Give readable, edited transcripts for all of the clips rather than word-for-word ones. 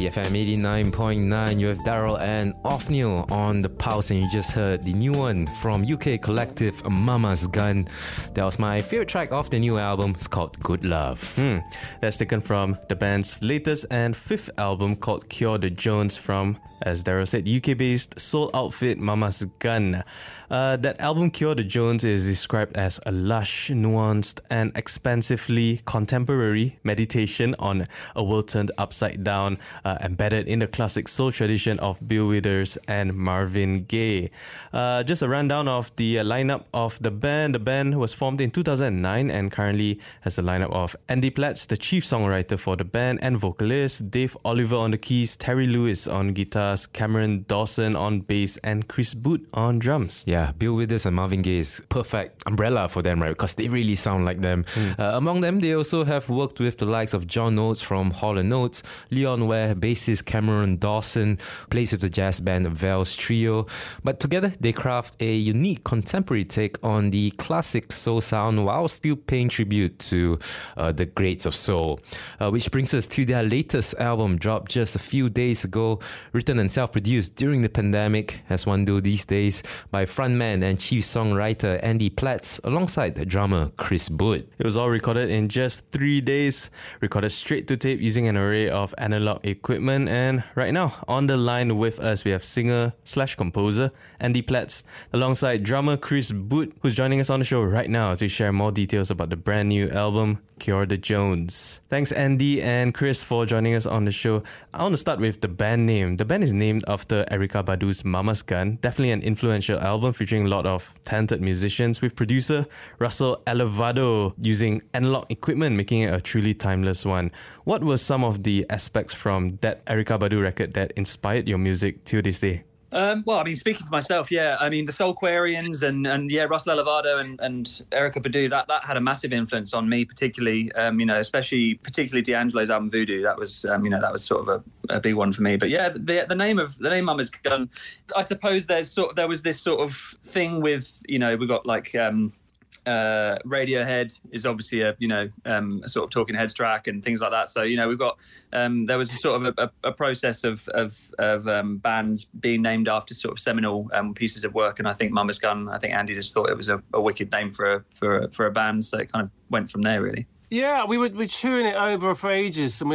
City FM 89.9. You have Daryl and Othniel on the Pulse, and you just heard the new one from UK collective Mama's Gun. That was my favourite track off the new album. It's called Good Love. That's taken from the band's latest and fifth album called Cure the Jones from, as Daryl said, UK-based soul outfit Mama's Gun. That album Cure the Jones is described as a lush, nuanced and expansively contemporary meditation on a world turned upside down, embedded in the classic soul tradition of Bill Withers and Marvin Gaye. Just a rundown of the lineup of the band. The band was formed in 2009 and currently has a lineup of Andy Platts, the chief songwriter for the band and vocalist, Dave Oliver on the keys, Terry Lewis on guitars, Cameron Dawson on bass, and Chris Boot on drums. Yeah, Bill Withers and Marvin Gaye is perfect umbrella for them, right? Because they really sound like them. Among them, they also have worked with the likes of John Oates from Hall & Oates, Leon Ware, bassist Cameron Dawson, plays with the jazz band Val's Trio. But together, they craft a unique contemporary take on the classic soul sound while still paying tribute to the greats of soul. Which brings us to their latest album, dropped just a few days ago, written and self-produced during the pandemic, as one do these days, by frontman and chief songwriter Andy Platts alongside the drummer Chris Boot. It was all recorded in just 3 days, recorded straight to tape using an array of analog equipment. And right now, on the line with us, we have singer/composer Andy Platts alongside drummer Chris Boot, who's joining us on the show right now to share more details about the brand new album Cure the Jones. Thanks Andy and Chris for joining us on the show. I want to start with the band name. The band is named after Erykah Badu's Mama's Gun, definitely an influential album featuring a lot of talented musicians, with producer Russell Elevado using analog equipment, making it a truly timeless one. What were some of the aspects from that Erykah Badu record that inspired your music till this day? Well, I mean, speaking for myself, yeah, I mean, the Soulquarians and yeah, Russell Elevado and Erykah Badu, that had a massive influence on me, particularly, particularly D'Angelo's album Voodoo. That was, that was sort of a big one for me. But yeah, the name Mama's Gun, I suppose there was this sort of thing with, we've got like, Radiohead is obviously a sort of Talking Heads track and things like that. So we've got there was sort of a process of bands being named after sort of seminal pieces of work, and I think Mama's Gun. I think Andy just thought it was a wicked name for a band, so it kind of went from there really. Yeah, we were chewing it over for ages, and we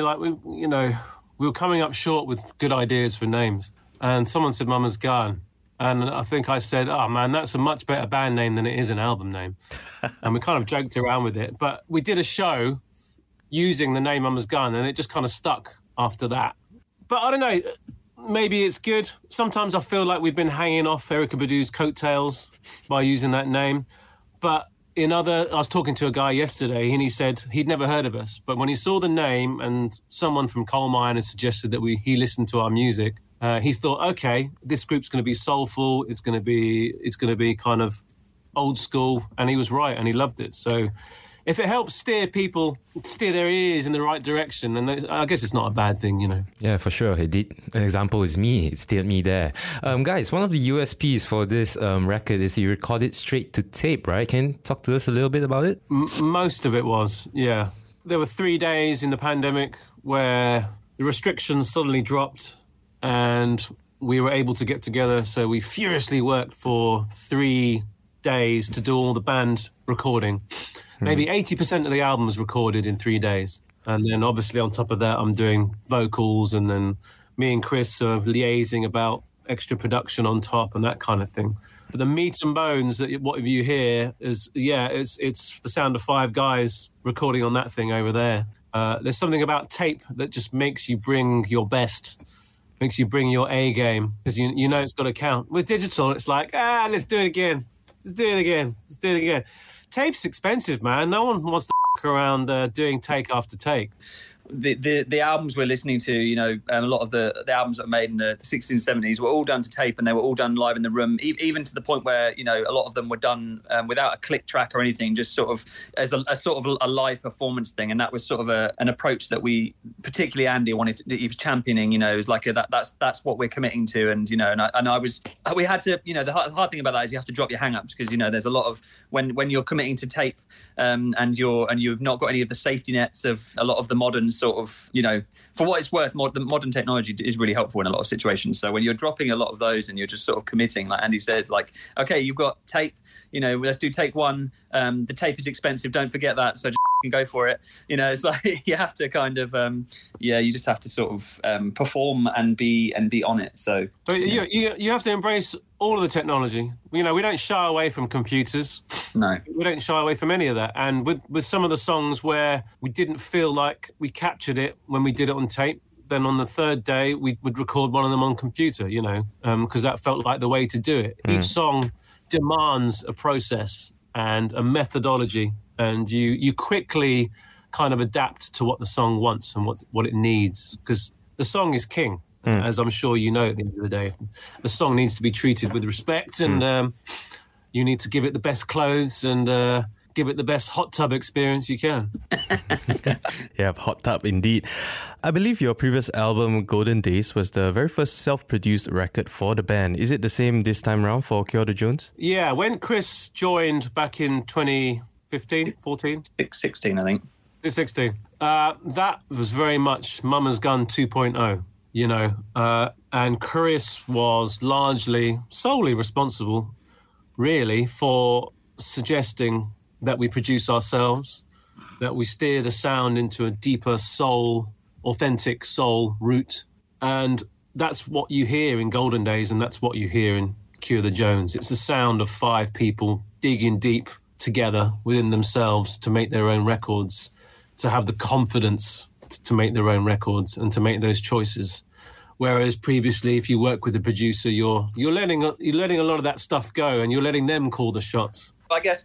were coming up short with good ideas for names, and someone said Mama's Gun. And I think I said, oh man, that's a much better band name than it is an album name. And we kind of joked around with it. But we did a show using the name Mama's Gun, and it just kind of stuck after that. But I don't know, maybe it's good. Sometimes I feel like we've been hanging off Erykah Badu's coattails by using that name. But I was talking to a guy yesterday, and he said he'd never heard of us. But when he saw the name and someone from Coal Mine had suggested that he listened to our music, he thought, okay, this group's going to be soulful. It's going to be kind of old school, and he was right, and he loved it. So, if it helps steer their ears in the right direction, then I guess it's not a bad thing, Yeah, for sure. It did. An example is me. It steered me there. Guys, one of the USPs for this record is you record it straight to tape, right? Can you talk to us a little bit about it? Most of it was, yeah. There were 3 days in the pandemic where the restrictions suddenly dropped, and we were able to get together. So we furiously worked for 3 days to do all the band recording. Maybe 80% of the album was recorded in 3 days. And then obviously on top of that, I'm doing vocals, and then me and Chris are liaising about extra production on top and that kind of thing. But the meat and bones, that what you hear is, it's the sound of 5 guys recording on that thing over there. There's something about tape that just makes you bring your best. Makes you bring your A game, because you know it's got to count. With digital, it's like, let's do it again. Let's do it again. Tape's expensive, man. No one wants to around doing take after take. The albums we're listening to, a lot of the albums that were made in the 60s and 70s were all done to tape, and they were all done live in the room, even to the point where, a lot of them were done without a click track or anything, just sort of as a sort of a live performance thing. And that was sort of an approach that we, particularly Andy, he was championing, it was like that's what we're committing to. And, we had to, the hard thing about that is you have to drop your hang-ups, because, there's a lot of, when you're committing to tape and you've not got any of the safety nets of a lot of the modern sort of, for what it's worth, modern technology is really helpful in a lot of situations. So when you're dropping a lot of those and you're just sort of committing, like Andy says, like, okay, you've got tape, let's do take one. The tape is expensive, don't forget that. So just go for it. It's like you have to kind of, you just have to sort of perform and be on it. So but you have to embrace all of the technology. We don't shy away from computers. No, we don't shy away from any of that. And with some of the songs where we didn't feel like we captured it when we did it on tape, then on the third day we would record one of them on computer. Because that felt like the way to do it. Each song demands a process and a methodology, and you quickly kind of adapt to what the song wants and what it needs, because the song is king. As I'm sure you know, at the end of the day, the song needs to be treated with respect, and you need to give it the best clothes and give it the best hot tub experience you can. Yeah, hot tub indeed. I believe your previous album, Golden Days, was the very first self-produced record for the band. Is it the same this time around for Cure the Jones? Yeah, when Chris joined back in 2015, 14? 16, I think. 16. That was very much Mama's Gun 2.0. And Chris was solely responsible, really, for suggesting that we produce ourselves, that we steer the sound into a deeper authentic soul route. And that's what you hear in Golden Days, and that's what you hear in Cure the Jones. It's the sound of 5 people digging deep together within themselves to make their own records, to have the confidence to make their own records and to make those choices. Whereas previously, if you work with a producer, you're letting a lot of that stuff go, and you're letting them call the shots. I guess,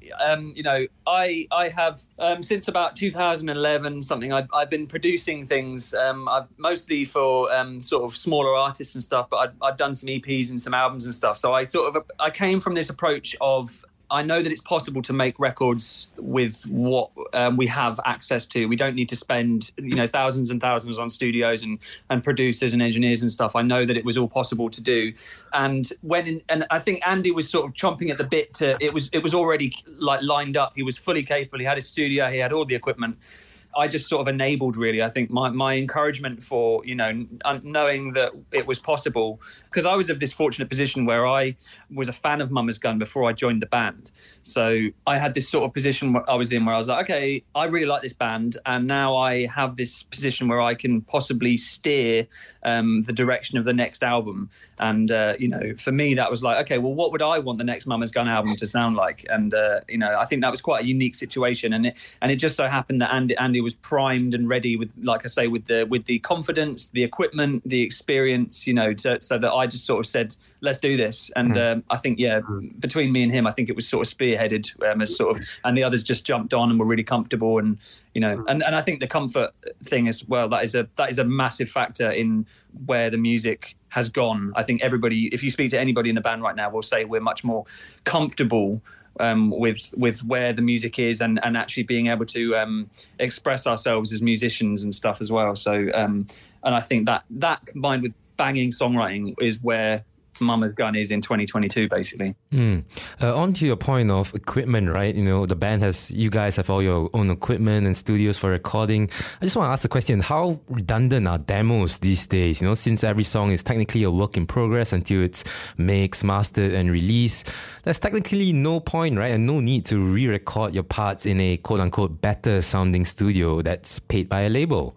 I have since about 2011 something. I've been producing things. I've mostly for sort of smaller artists and stuff, but I've done some EPs and some albums and stuff. So I came from this approach of, I know that it's possible to make records with what we have access to. We don't need to spend, thousands and thousands on studios and producers and engineers and stuff. I know that it was all possible to do. And and I think Andy was sort of chomping at the bit it was already like lined up. He was fully capable. He had his studio. He had all the equipment. I just sort of enabled, really. I think my encouragement for, knowing that it was possible, because I was in this fortunate position where I was a fan of Mama's Gun before I joined the band. So I had this sort of position where I was like, okay, I really like this band, and now I have this position where I can possibly steer the direction of the next album. And, for me, that was like, okay, well, what would I want the next Mama's Gun album to sound like? And, I think that was quite a unique situation. And it just so happened that Andy was primed and ready with, like I say, with the confidence, the equipment, the experience, so that I just sort of said, let's do this. And I think, between me and him, I think it was sort of spearheaded as sort of, and the others just jumped on and were really comfortable. And, and I think the comfort thing as well, that is a massive factor in where the music has gone. I think everybody, if you speak to anybody in the band right now, will say we're much more comfortable with where the music is and actually being able to express ourselves as musicians and stuff as well. So and I think that combined with banging songwriting is where Mama's Gun is in 2022, basically. On to your point of equipment, right? The band you guys have all your own equipment and studios for recording. I just want to ask the question, how redundant are demos these days? Since every song is technically a work in progress until it's mixed, mastered and released, there's technically no point, right? And no need to re-record your parts in a quote-unquote better sounding studio that's paid by a label.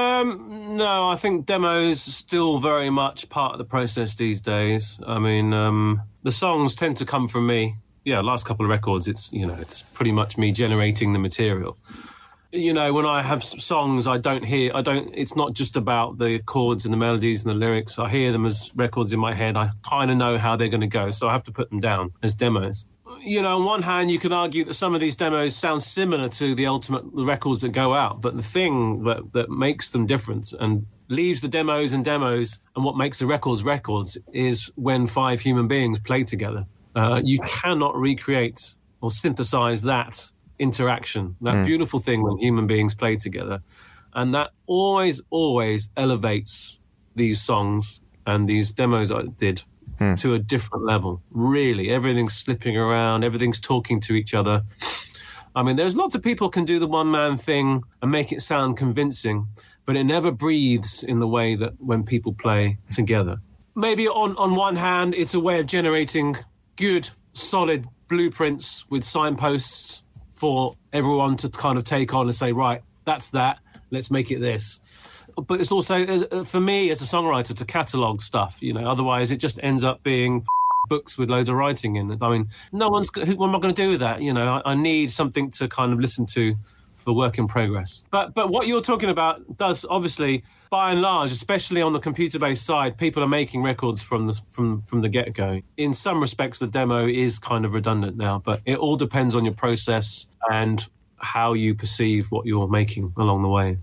No, I think demos are still very much part of the process these days. I mean, the songs tend to come from me. Yeah, last couple of records, it's pretty much me generating the material. When I have songs, it's not just about the chords and the melodies and the lyrics. I hear them as records in my head. I kind of know how they're going to go, so I have to put them down as demos. On one hand, you can argue that some of these demos sound similar to the ultimate records that go out, but the thing that makes them different and leaves the demos and what makes the records is when 5 human beings play together. You cannot recreate or synthesize that interaction, that beautiful thing when human beings play together. And that always elevates these songs and these demos I did to a different level. Really, everything's slipping around, everything's talking to each other. I mean, there's lots of people can do the one-man thing and make it sound convincing, but it never breathes in the way that when people play together. Maybe on one hand, it's a way of generating good, solid blueprints with signposts for everyone to kind of take on and say, right, that's that, let's make it this. But it's also, for me as a songwriter, to catalogue stuff, you know, otherwise it just ends up being books with loads of writing in it. I mean, what am I going to do with that? You know, I need something to kind of listen to for work in progress. But what you're talking about does obviously, by and large, especially on the computer-based side, people are making records from the get-go. In some respects, the demo is kind of redundant now, but it all depends on your process and how you perceive what you're making along the way.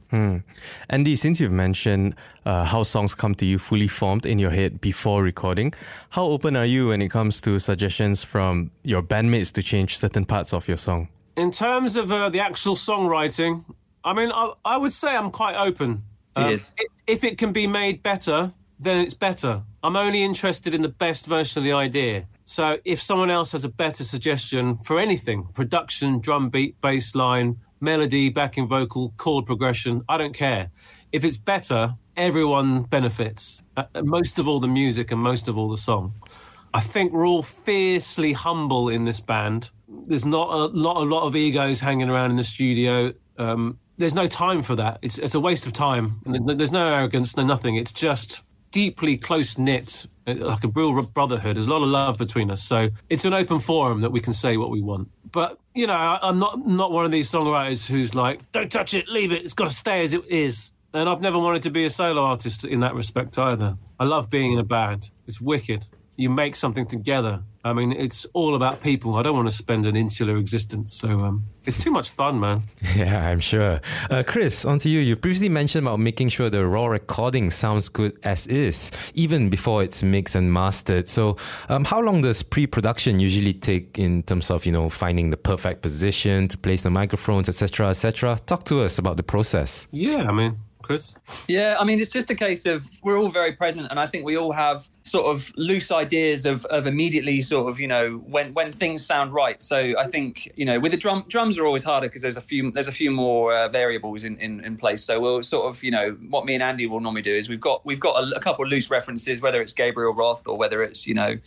Andy, since you've mentioned how songs come to you fully formed in your head before recording, how open are you when it comes to suggestions from your bandmates to change certain parts of your song? In terms of the actual songwriting, I mean, I would say I'm quite open. Yes. If it can be made better, then it's better. I'm only interested in the best version of the idea. So if someone else has a better suggestion for anything, production, drum beat, bass line, melody, backing vocal, chord progression, I don't care. If it's better, everyone benefits. Most of all the music and most of all the song. I think we're all fiercely humble in this band. There's not a lot of egos hanging around in the studio. There's no time for that. It's a waste of time. There's no arrogance, no nothing. It's just deeply close-knit, like a real brotherhood. There's a lot of love between us. So it's an open forum that we can say what we want. But, you know, I'm not one of these songwriters who's like, don't touch it, leave it, it's got to stay as it is. And I've never wanted to be a solo artist in that respect either. I love being in a band. It's wicked. You make something together. I mean, it's all about people. I don't want to spend an insular existence. So it's too much fun, man. Yeah, I'm sure. Chris, on to you. You previously mentioned about making sure the raw recording sounds good as is, even before it's mixed and mastered. So how long does pre-production usually take in terms of, you know, finding the perfect position to place the microphones, etc., etc.? Talk to us about the process. Yeah, I mean, Chris? Yeah, I mean, it's just a case of we're all very present, and I think we all have sort of loose ideas of immediately sort of, you know, when things sound right. So I think, you know, with the drums are always harder because there's a few more variables in place. So we'll sort of, you know, what me and Andy will normally do is we've got a couple of loose references, whether it's Gabriel Roth or whether it's, you know,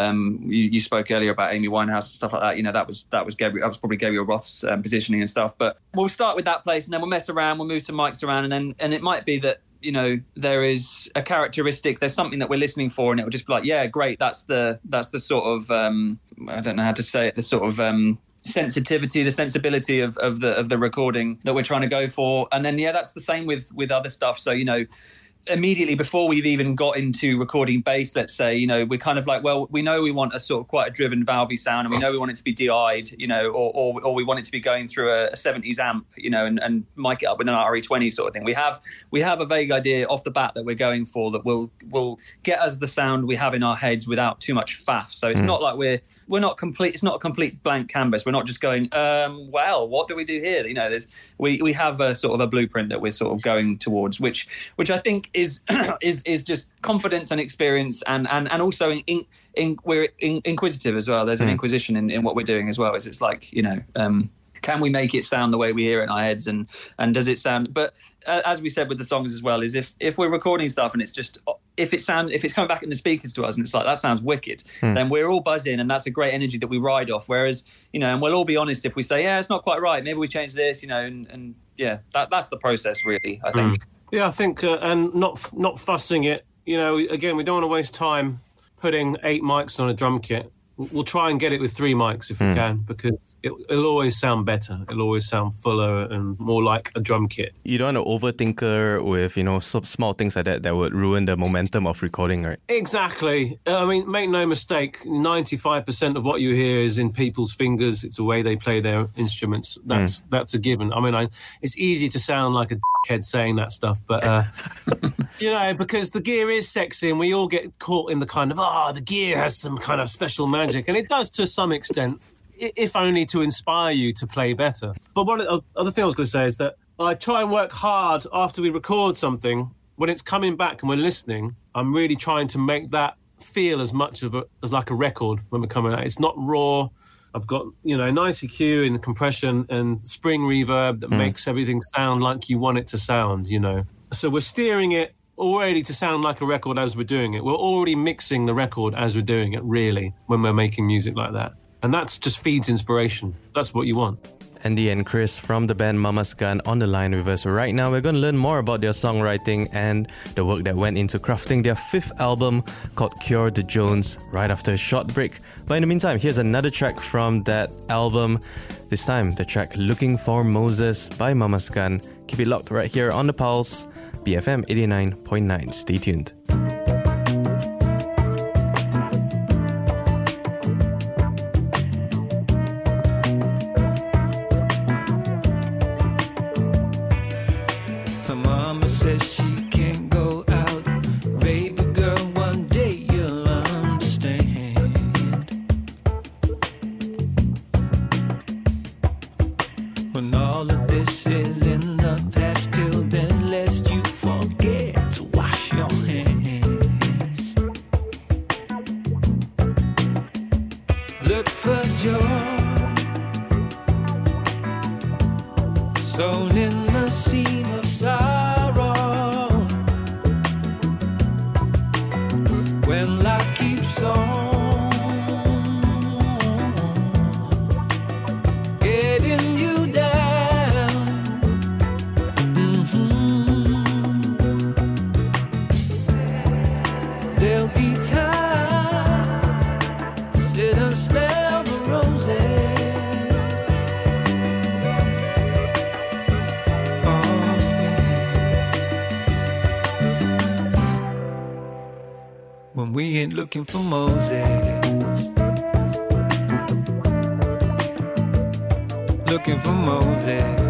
you spoke earlier about Amy Winehouse and stuff like that. You know, that was probably Gabriel Roth's positioning and stuff. But we'll start with that place, and then we'll mess around, we'll move some mics around, and it might be that, you know, there is a characteristic, there's something that we're listening for, and it will just be like, yeah, great, that's the sort of I don't know how to say it, the sort of sensitivity, the sensibility of the recording that we're trying to go for. And then that's the same with other stuff. So, you know, immediately before we've even got into recording bass, let's say, you know, we're kind of like, well, we know we want a sort of quite a driven valvey sound, and we know we want it to be DI'd, you know, or we want it to be going through a 70s amp, you know, and mic it up with an RE20 sort of thing. We have a vague idea off the bat that we're going for that will get us the sound we have in our heads without too much faff. So it's not like we're not complete. It's not a complete blank canvas. We're not just going, well, what do we do here? You know, we have a sort of a blueprint that we're sort of going towards, which I think is just confidence and experience, and also we're inquisitive as well. There's an inquisition in what we're doing as well. It's like, you know, can we make it sound the way we hear it in our heads, and does it sound? But as we said with the songs as well, is if we're recording stuff and it's just if it's coming back in the speakers to us and it's like, that sounds wicked, then we're all buzzing, and that's a great energy that we ride off. Whereas, you know, and we'll all be honest if we say, yeah, it's not quite right, maybe we change this, you know, and yeah, that's the process really, I think. Yeah, I think, and not fussing it. You know, again, we don't want to waste time putting 8 mics on a drum kit. We'll try and get it with 3 mics if we can, because it'll always sound better. It'll always sound fuller and more like a drum kit. You don't want to overthinker with, you know, small things like that would ruin the momentum of recording, right? Exactly. I mean, make no mistake, 95% of what you hear is in people's fingers. It's the way they play their instruments. That's a given. I mean, it's easy to sound like a dickhead saying that stuff, but, you know, because the gear is sexy and we all get caught in the kind of, the gear has some kind of special magic. And it does to some extent, if only to inspire you to play better. But one other thing I was going to say is that I try and work hard after we record something. When it's coming back and we're listening, I'm really trying to make that feel as much as like a record when we're coming out. It's not raw. I've got, nice EQ and compression and spring reverb that makes everything sound like you want it to sound, So we're steering it already to sound like a record as we're doing it. We're already mixing the record as we're doing it, really, when we're making music like that. And that just feeds inspiration. That's what you want. Andy and Chris from the band Mama's Gun on the line with us right now. We're going to learn more about their songwriting and the work that went into crafting their 5th album called Cure the Jones right after a short break. But in the meantime, here's another track from that album. This time, the track Looking for Moses by Mama's Gun. Keep it locked right here on The Pulse, BFM 89.9. Stay tuned. Looking for Moses, looking for Moses.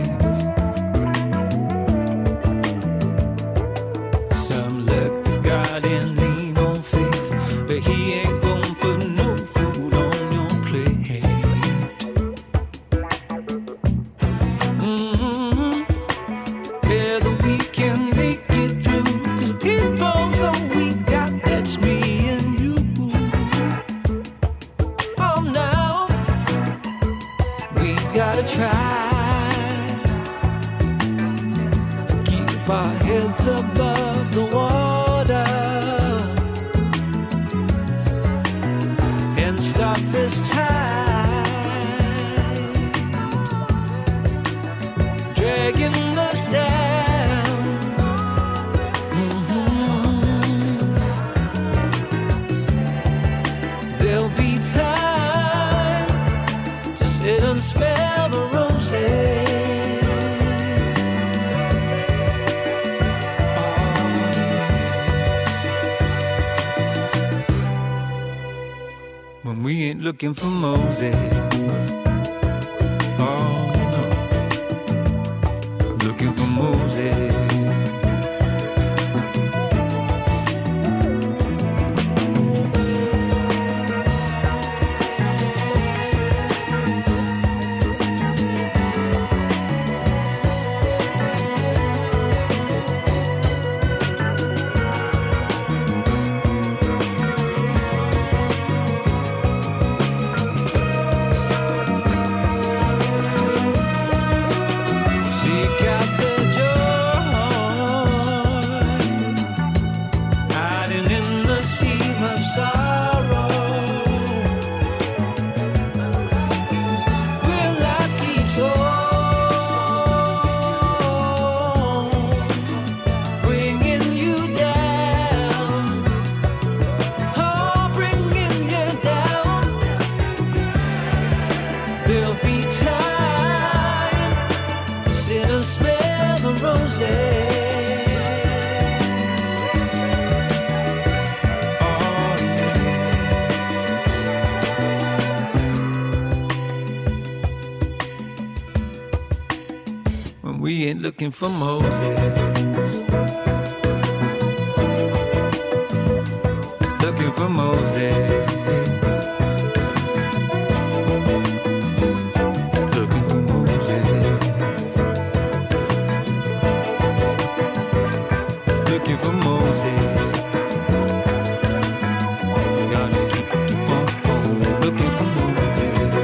Some look to God and lean on faith, but he ain't gonna put no food on your plate. Yeah, the week can make it through, 'cause people don't we got, that's me. Gotta try to keep our heads above the water and stop this tide dragging us down. There'll be time to sit and smell the roses. When we ain't looking for Moses. Oh no, looking for Moses. We ain't looking for Moses. Looking for Moses. Looking for Moses. Looking for Moses. Gotta keep on looking for Moses.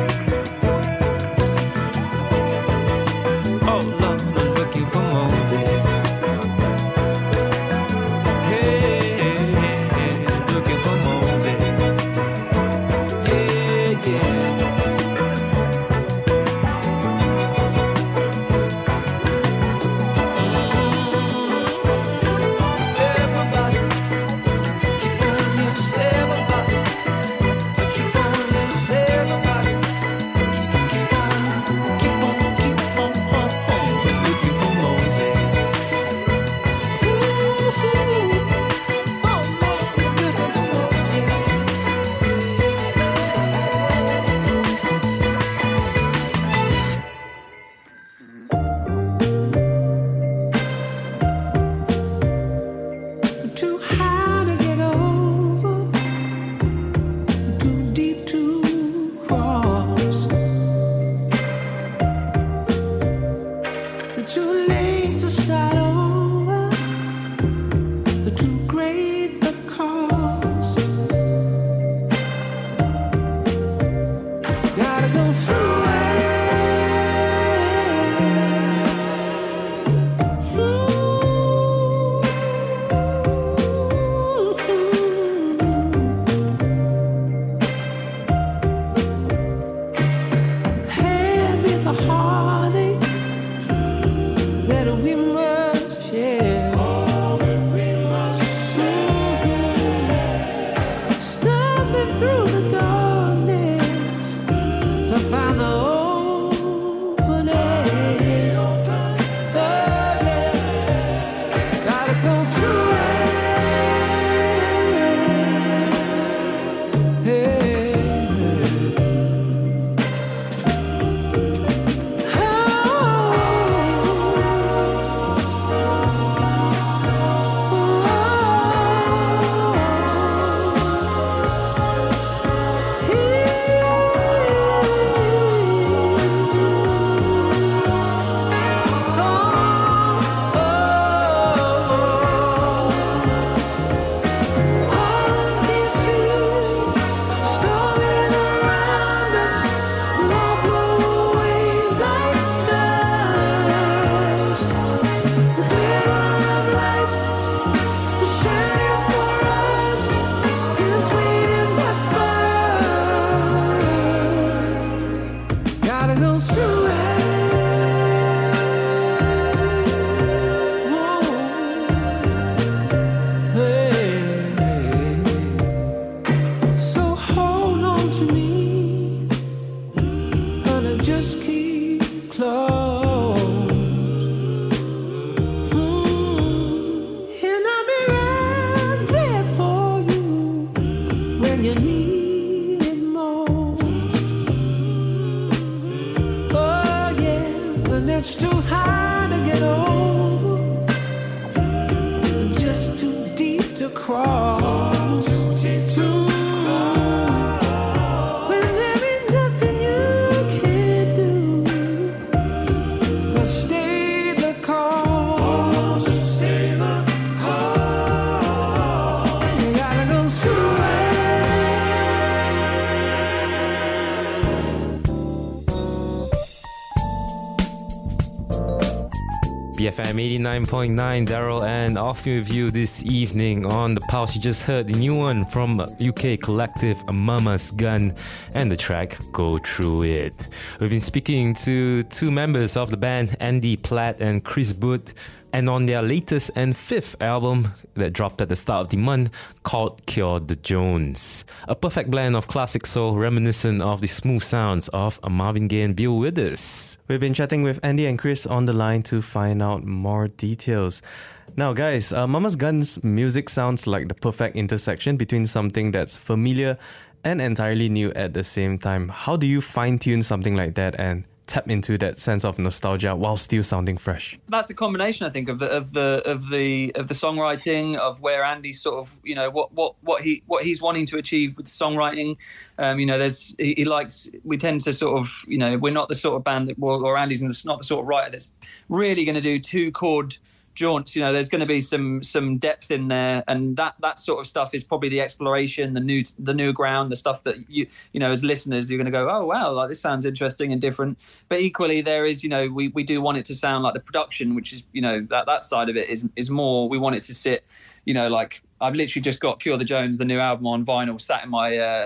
cross. When there ain't nothing you can do but stay the course. Stay the course. You gotta go through BFM 89.9, Daryl and Alfie with you this evening. On the Pulse, you just heard the new one from UK collective Mama's Gun and the track Go Through It. We've been speaking to two members of the band, Andy Platt and Chris Booth, and on their latest and fifth album that dropped at the start of the month called Cure the Jones. A perfect blend of classic soul reminiscent of the smooth sounds of Marvin Gaye and Bill Withers. We've been chatting with Andy and Chris on the line to find out more details. Now guys, Mama's Gun's music sounds like the perfect intersection between something that's familiar and entirely new at the same time. How do you fine-tune something like that and tap into that sense of nostalgia while still sounding fresh? That's the combination, I think, of the songwriting, of where Andy's sort of, you know, what he's wanting to achieve with songwriting. You know, he likes. We tend to sort of, you know, we're not the sort of band that, or Andy's not the sort of writer that's really going to do 2-chord jaunts. You know, there's going to be some depth in there, and that sort of stuff is probably the exploration, the new ground, the stuff that you know as listeners you're going to go, oh wow, like this sounds interesting and different. But equally there is, you know, we do want it to sound like the production, which is, you know, that side of it is more, we want it to sit, you know, like I've literally just got Cure the Jones, the new album, on vinyl, sat in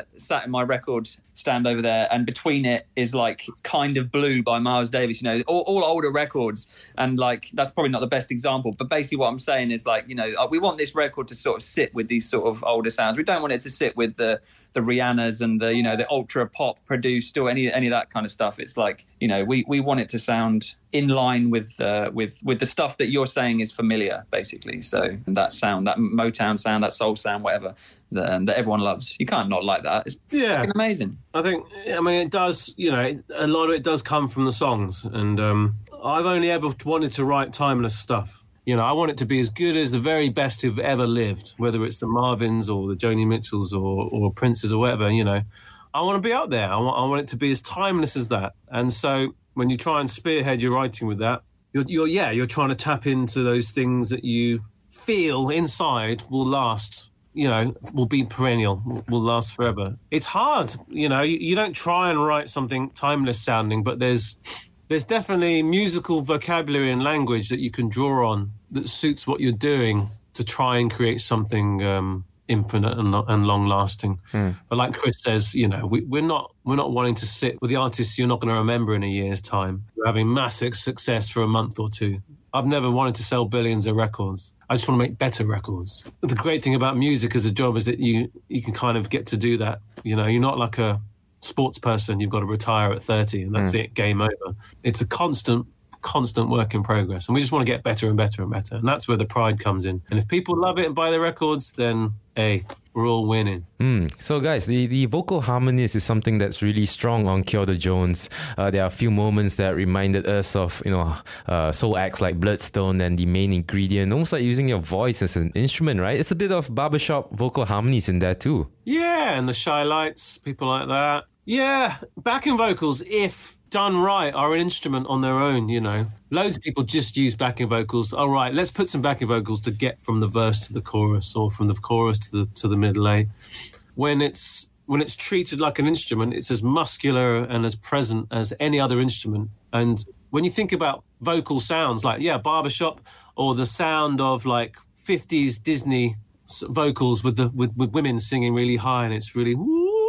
my record stand over there, and between it is like Kind of Blue by Miles Davis, you know, all older records, and like that's probably not the best example, but basically what I'm saying is, like, you know, we want this record to sort of sit with these sort of older sounds. We don't want it to sit with the Rihannas and the, you know, the ultra pop produced or any of that kind of stuff. It's like, you know, we want it to sound in line with the stuff that you're saying is familiar, basically. So that sound, that Motown sound, that soul sound, whatever, that everyone loves. You can't not like that. It's fucking amazing. I mean, it does, you know, a lot of it does come from the songs. And I've only ever wanted to write timeless stuff. You know, I want it to be as good as the very best who've ever lived, whether it's the Marvins or the Joni Mitchells or Princes or whatever, you know. I want to be up there. I want it to be as timeless as that. And so when you try and spearhead your writing with that, you're trying to tap into those things that you feel inside will last, you know, will be perennial, will last forever. It's hard, you know, you don't try and write something timeless sounding, but there's definitely musical vocabulary and language that you can draw on that suits what you're doing to try and create something infinite and long-lasting. But like Chris says, you know, we're not wanting to sit with the artists you're not going to remember in a year's time. We're having massive success for a month or two. I've never wanted to sell billions of records. I just want to make better records. The great thing about music as a job is that you can kind of get to do that. You know, you're not like a sports person, you've got to retire at 30 and that's it, game over. It's a constant work in progress, and we just want to get better and better and better, and that's where the pride comes in. And if people love it and buy the records, then hey, we're all winning. So guys, the vocal harmonies is something that's really strong on Cure the Jones. There are a few moments that reminded us of, you know, soul acts like Bloodstone and The Main Ingredient, almost like using your voice as an instrument, right? It's a bit of barbershop vocal harmonies in there too. Yeah, and the Shy Lights, people like that. Yeah, backing vocals, if done right, are an instrument on their own, you know. Loads of people just use backing vocals. All right, let's put some backing vocals to get from the verse to the chorus, or from the chorus to the middle A. When it's treated like an instrument, it's as muscular and as present as any other instrument. And when you think about vocal sounds like, barbershop, or the sound of like 50s Disney vocals with women singing really high, and it's really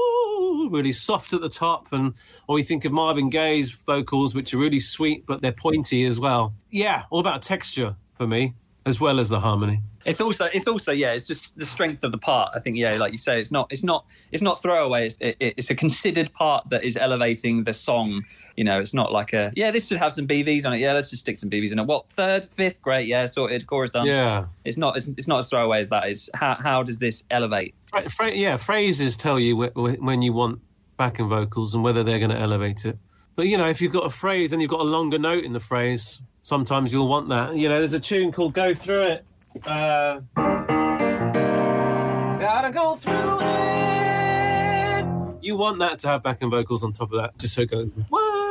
really soft at the top, or you think of Marvin Gaye's vocals, which are really sweet, but they're pointy as well. Yeah, all about texture for me, as well as the harmony. It's also it's just the strength of the part. I think, like you say, it's not throwaway. It's a considered part that is elevating the song. You know, it's not like this should have some BVs on it. Yeah, let's just stick some BVs in it. What, third, fifth? Great, yeah, sorted, chorus done. Yeah, it's not as throwaway as that is. How does this elevate? Phrases tell you when you want backing vocals and whether they're going to elevate it. But you know, if you've got a phrase and you've got a longer note in the phrase, sometimes you'll want that. You know, there's a tune called "Go Through It." You want that to have backing vocals on top of that, just so it goes, what?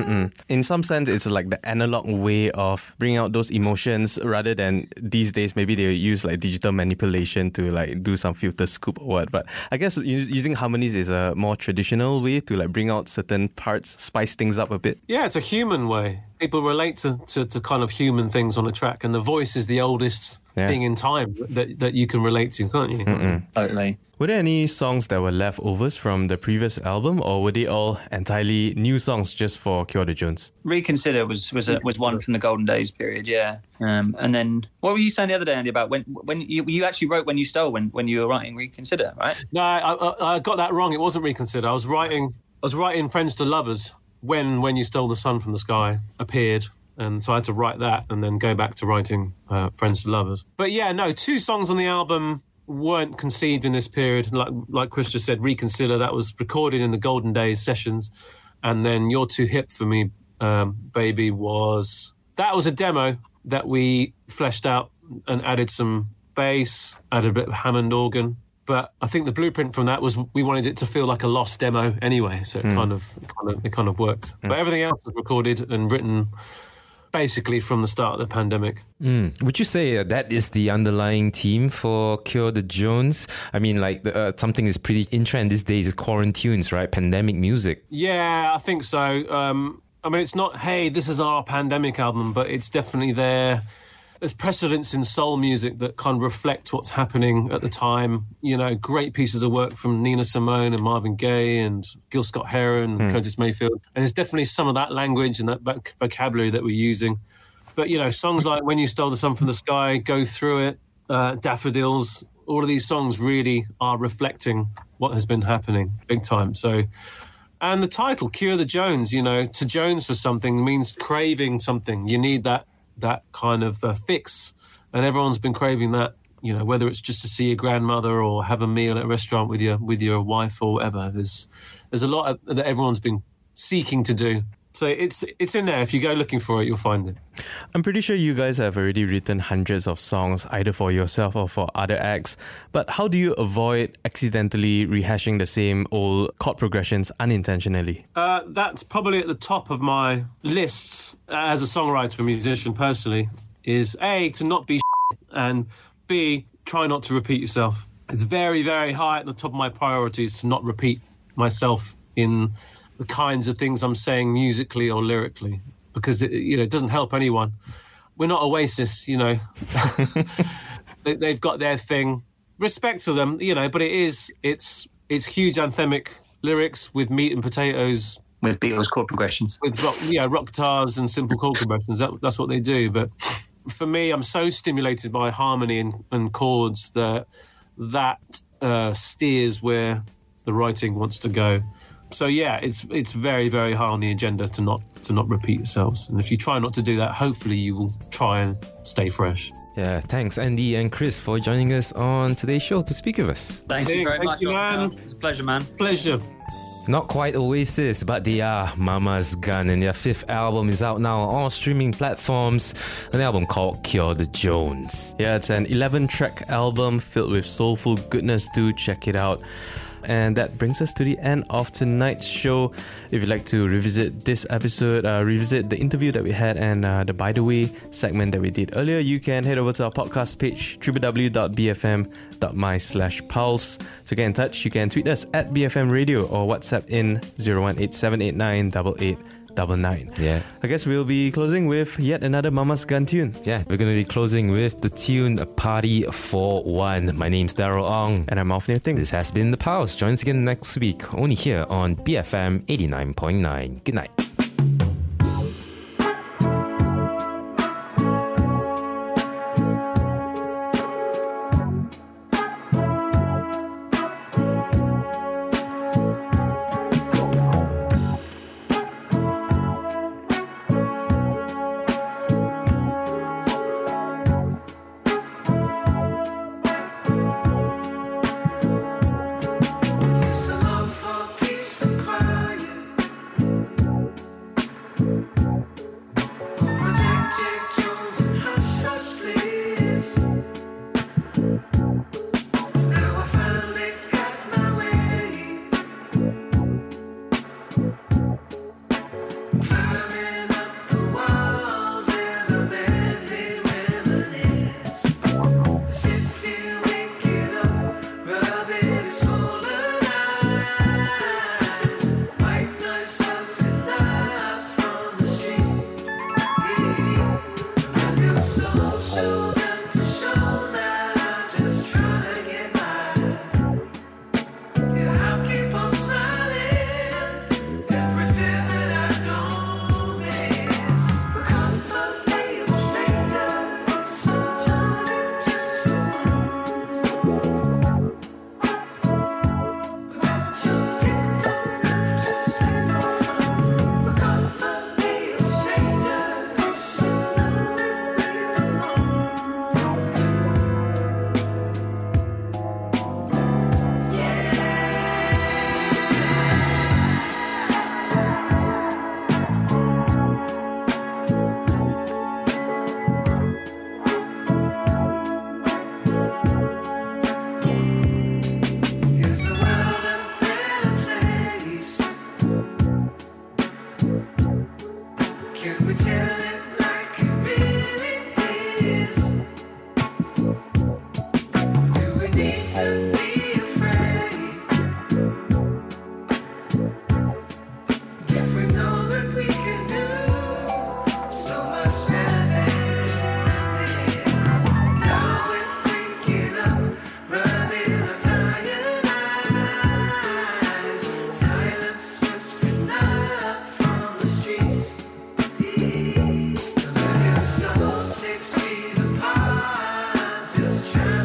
In some sense, it's like the analog way of bringing out those emotions rather than these days, maybe they use like digital manipulation to like do some filter scoop or what. But I guess using harmonies is a more traditional way to like bring out certain parts, spice things up a bit. Yeah, it's a human way. People relate to kind of human things on a track, and the voice is the oldest thing in time that you can relate to, can't you? Totally. Were there any songs that were leftovers from the previous album, or were they all entirely new songs just for Cure the Jones? Reconsider was one from the Golden Days period, yeah. And then what were you saying the other day, Andy, about when you actually wrote When You Stole when you were writing Reconsider, right? No, I got that wrong. It wasn't Reconsider. I was writing Friends to Lovers when You Stole the Sun from the Sky appeared. And so I had to write that and then go back to writing Friends to Lovers. But yeah, no, 2 songs on the album weren't conceived in this period. Like Chris just said, Reconsider, that was recorded in the Golden Days sessions. And then You're Too Hip for Me, Baby, was a demo that we fleshed out and added some bass, added a bit of Hammond organ. But I think the blueprint from that was we wanted it to feel like a lost demo anyway, so it kind of worked. But everything else was recorded and written basically from the start of the pandemic. Would you say that is the underlying theme for Cure the Jones? I mean, like something is pretty in trend these days is quarantunes, right? Pandemic music. Yeah, I think so. I mean, it's not, hey, this is our pandemic album, but it's definitely there. There's precedents in soul music that kind of reflect what's happening at the time. You know, great pieces of work from Nina Simone and Marvin Gaye and Gil Scott-Heron and Curtis Mayfield. And there's definitely some of that language and that vocabulary that we're using. But, you know, songs like When You Stole the Sun from the Sky, Go Through It, Daffodils, all of these songs really are reflecting what has been happening big time. So, and the title, Cure the Jones, you know, to Jones for something means craving something. You need that kind of fix, and everyone's been craving that, you know, whether it's just to see your grandmother or have a meal at a restaurant with your wife or whatever. There's a lot that everyone's been seeking to do. So it's in there. If you go looking for it, you'll find it. I'm pretty sure you guys have already written hundreds of songs, either for yourself or for other acts. But how do you avoid accidentally rehashing the same old chord progressions unintentionally? That's probably at the top of my lists as a songwriter and musician personally, is A, to not be and B, try not to repeat yourself. It's very, very high at the top of my priorities to not repeat myself in the kinds of things I'm saying musically or lyrically, because it doesn't help anyone. We're not Oasis, you know. They've got their thing. Respect to them, you know, but it's huge anthemic lyrics with meat and potatoes. With Beatles chord progressions. With rock guitars and simple chord progressions. That's what they do. But for me, I'm so stimulated by harmony and chords that steers where the writing wants to go. So yeah, it's very, very high on the agenda to not repeat yourselves. And if you try not to do that, hopefully you will try and stay fresh. Yeah, thanks Andy and Chris for joining us on today's show to speak with us. Thank you very much, man. It's a pleasure, man. Pleasure. Not quite Oasis, but they are Mama's Gun, and their 5th album is out now on all streaming platforms, an album called Cure the Jones. Yeah, it's an 11-track album filled with soulful goodness. Do check it out. And that brings us to the end of tonight's show. If you'd like to revisit this episode, revisit the interview that we had and the By The Way segment that we did earlier, you can head over to our podcast page, www.bfm.my/pulse. To get in touch, you can tweet us at BFM Radio or WhatsApp in 018-789-8899. Yeah. I guess we'll be closing with yet another Mama's Gun tune. Yeah, we're going to be closing with the tune Party for One. My name's Daryl Ong. And I'm Alfnir Ting. This has been The Pulse. Join us again next week, only here on BFM 89.9. Good night.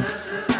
Listen.